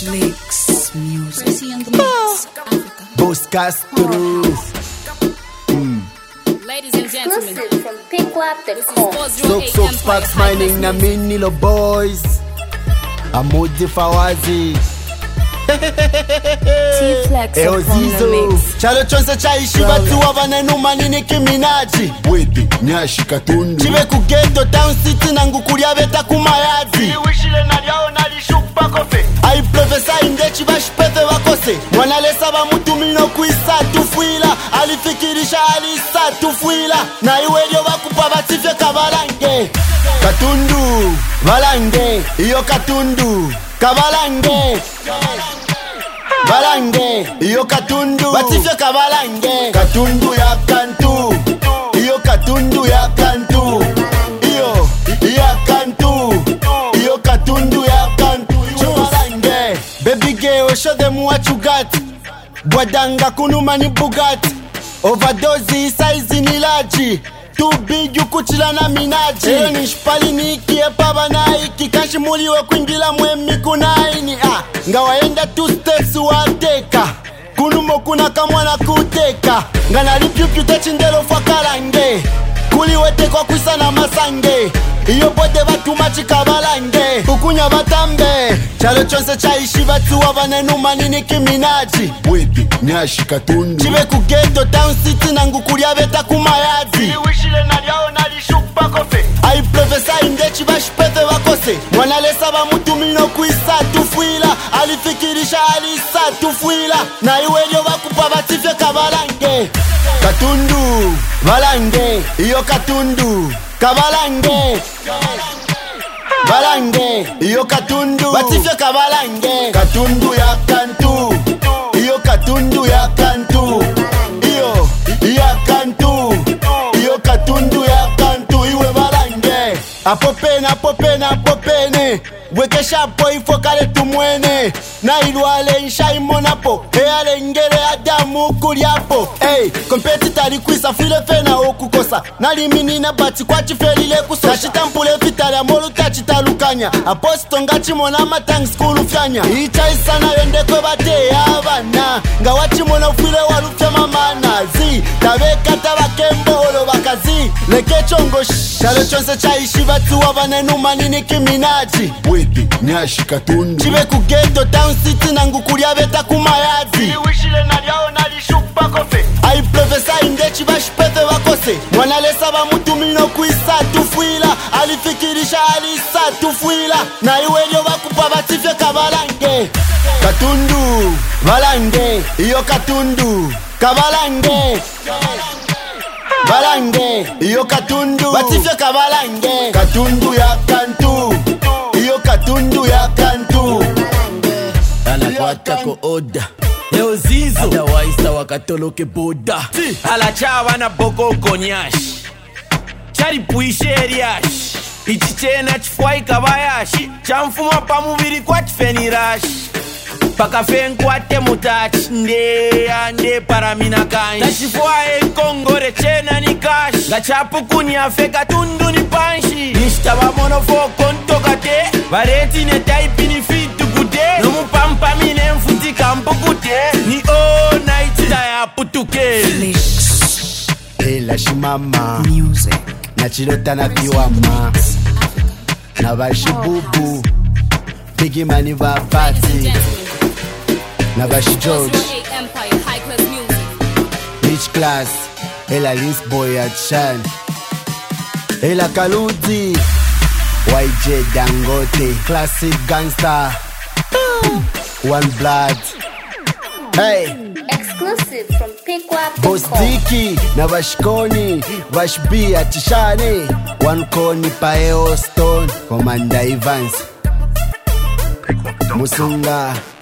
Flex music. Boss Castro. Ladies and gentlemen, Exclusive from PickWap.com. Sok Sparks mining na mini lo boys. Amudi Fawazi. T-Flex Eo upon the Zizo. mix. Chalo chonse chaishi batu wabanenu manini kiminaji. Wedi nyashi katundu Chibe ku ghetto town city nangu kulia beta kumayazi. Wishile na liao na lishupa kofe. Ai profesa inde chibashpepe wakose. Mwanalesa ba mutu mino kuisa tufuila. Alifikirisha alisa tufuila. Na iwedio wakupa batifye kabalange. Katundu, balange, iyo katundu. Kabalange. Balange, iyo katundu. Batifye kabalange. Katundu ya kantu. Iyo katundu ya kantu. Iyo ya kantu. Iyo katundu ya kantu. Balange. Baby girl, show them what you got. Bwadanga kunuma ni Bugatti. Overdose size ni large. Too big yukuchila na minaji. Eyo nishpali nikie paba na iki. Kanshi muliwe kuingila mwemi kunaini. Ngawaenda 2 steps wateka. Kunumo kuna kamwana kuteka. Ngana lipyupyu techindelo fakalange. Kuliwete kwa kuisa na masange. Iyo bode batu machika balange. Ukunya batambe. Chalo chonse chaishi batu wabanenu manini kiminaji. Wedi nyashi katundu Chibe ku ghetto town city nangu kulia beta kumayazi. Wishile na liao na lishupa kofe. Ai profesa inde chibashpepe wakose. Mwanalesa ba mutu mino kuisa tufuila. Alifikirisha alisa tufuila. Na iwedio wakupa batifye kabalange. Katundu, balange, iyo katundu. Kabalange. Balange, iyo katundu. Batifye kabalange. Katundu ya kantu. Iyo katundu ya kantu. Iyo ya kantu. Iyo katundu ya kantu. Iwe balange. Apopene, apopene, apopene. Wekesha po ifo kale tumwene. Na ilwale nsha imonapo. Eale ngere adamu kuriapo. Hey, competitor likwisa file fena okukosa. Nalimini na bati kwa chifelile kusosa. Tachitampule vitali amolu tachitalukanya. Aposto ngachimona matang skulu fyanya. Icha isana yende kwe bate abana. Nga wachimona ufile walufya mamana. Zi, tabeka tabakembolo bakazi. Leke chongo shalo chonse chaishi batu wabanenu manini kiminaji. Wedi nyashi katundu Chibe ku ghetto town city nangu kulia beta kumayazi. Wishile na liao na lishupa kofe. Ai profesa inde chibashpepe wakose. Mwanalesa ba mutu mino kuisa tufuila. Alifikirisha alisa tufuila. Na iwedio wakupa batifye kabalange. Katundu, balange, iyo katundu. Kabalange. Balange, iyo katundu. Batifye kabalange. Katundu ya kantu. Iyo katundu ya kantu. Anakwata ko oda Eo Zizo Adawaisa wakatoloke boda Alachawa na boko konyashi Chari puishe eriashi Ichichena chifwai kabayashi Chamfuma pa mubiri kwa chifenirashi Paka fenkwate mutachi Nde paramina kanshi Tachifwae kongore chena ni kashi Gachapu kunyafeka tundu ni panshi Nishtaba monofoko ntokate Vareti ne taipi ni fitu kude Nomupampa mine mfuti kampu kude Ni all night taya putuke Flex Ela shimama. music. Na chilota na kiwama. Na bashibubu. Bigi mani va ladies and party. gentlemen, Na bashi George. 408 Empire, high class music. Rich class. Ela List Boy at Shan. Ela Kaluti. YJ Dangote. Classic gangster. One blood. Hey. Exclusive from Boss PickWap.com. Diki. Na bashikoni. Bashbi at Shani. One koni paeo stone. Commander Evans. Musunga.